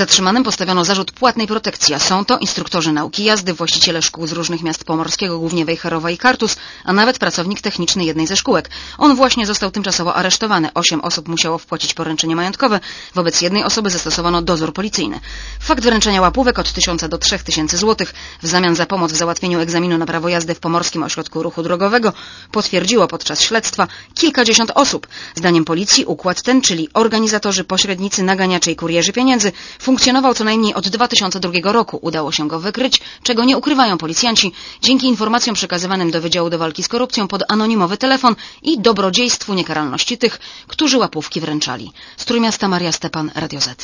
Zatrzymanym postawiono zarzut płatnej protekcji, a są to instruktorzy nauki jazdy, właściciele szkół z różnych miast pomorskiego, głównie Wejherowa i Kartus, a nawet pracownik techniczny jednej ze szkółek. On właśnie został tymczasowo aresztowany. 8 osób musiało wpłacić poręczenie majątkowe. Wobec jednej osoby zastosowano dozór policyjny. Fakt wręczenia łapówek od 1000 do 3000 zł w zamian za pomoc w załatwieniu egzaminu na prawo jazdy w Pomorskim Ośrodku Ruchu Drogowego potwierdziło podczas śledztwa kilkadziesiąt osób. Zdaniem policji układ ten, czyli organizatorzy, pośrednicy, naganiacze i kurierzy pieniędzy, funkcjonował co najmniej od 2002 roku. Udało się go wykryć, czego nie ukrywają policjanci, dzięki informacjom przekazywanym do Wydziału do Walki z Korupcją pod anonimowy telefon i dobrodziejstwu niekaralności tych, którzy łapówki wręczali. Z Trójmiasta Maria Stepan, Radio Z.